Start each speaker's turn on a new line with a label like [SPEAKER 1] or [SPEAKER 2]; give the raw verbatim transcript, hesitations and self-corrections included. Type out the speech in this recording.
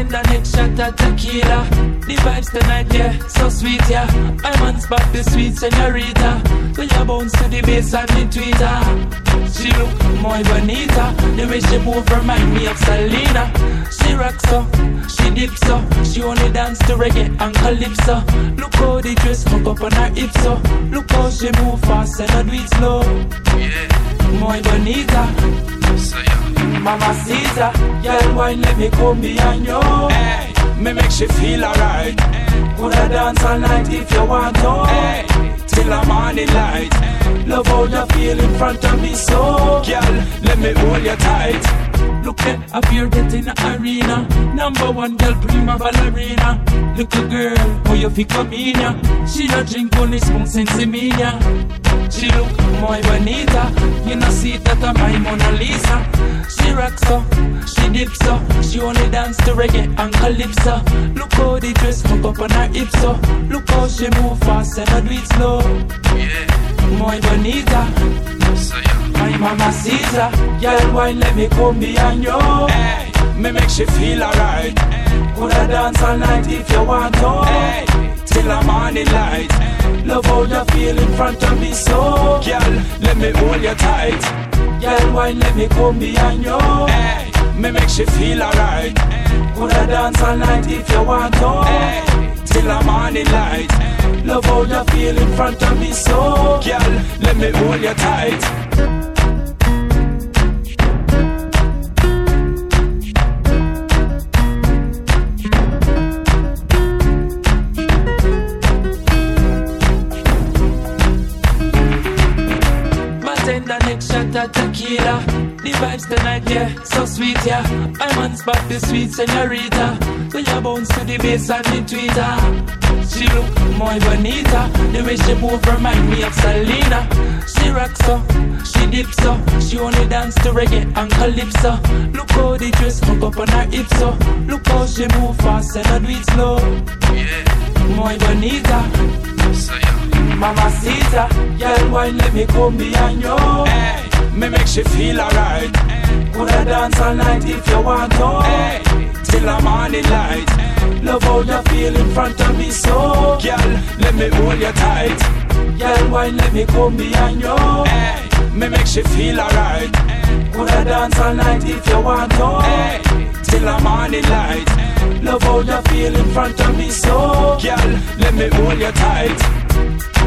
[SPEAKER 1] the next shot of tequila. The vibes tonight, yeah, so sweet, yeah. I'm on spot, the sweet señorita. So you bounce to the bass and the tweeter. She look muy bonita. The way she move remind me of Selena. She rocks so, she dips so. She only dance to reggae and calypso. Look how the dress hook up on her hips so. Look how she move fast and I do it slow. Yeah, muy bonita. So yeah. Mamacita, girl, wine, let me come behind you. Hey, me make she feel alright. Coulda dance all night if you want to. Hey, till the morning light. Hey, love how you feel in front of me, so girl, let me hold you tight. Look at up here getting the arena. Number one girl, prima ballerina. Little girl, how you fi come in ya? She a drink only spoon since me ya. She look muy bonita. You know see that I'm my Mona Lisa. She rocks so, she dips so. She only dance to reggae and calypso. Look how the dress hook up on her hips so. Look how she move fast and I do it slow. Yeah, muy bonita. So yeah. My mamacita, girl, wine, let me come behind you. Hey, me make she feel alright. Hey, coulda dance all night if you want to. Hey, till the morning light. Hey, love how you feel in front of me, so girl, let me hold you tight. Girl, wine, let me come behind you. Hey, me make she feel alright. Hey, coulda dance all night if you want to. Hey, till the morning light. Hey, love how you feel in front of me, so girl, let me hold you tight. The next shot of tequila. The vibes tonight, yeah, so sweet, yeah. I'm on spot, the sweet señorita. So you bounce to the bass and the tweeter. She look muy bonita. The way she move remind me of Selena. She rocks so, she dips so. She only dance to reggae and calypso. Look how the dress hook up on her hips so. Look how she move fast and I do it slow. Yeah, muy bonita. So yeah. Mamacita, girl, wine, let me come behind you. Hey, me make she feel alright. Hey, coulda dance all night if you want to. Hey, till the morning light. Hey, love how you feel in front of me, so girl, let me hold you tight. Girl, wine, let me come behind you. Hey, me make she feel alright. Hey, coulda dance all night if you want to. Hey, till the morning light. Hey, love how you feel in front of me, so girl, let me hold you tight.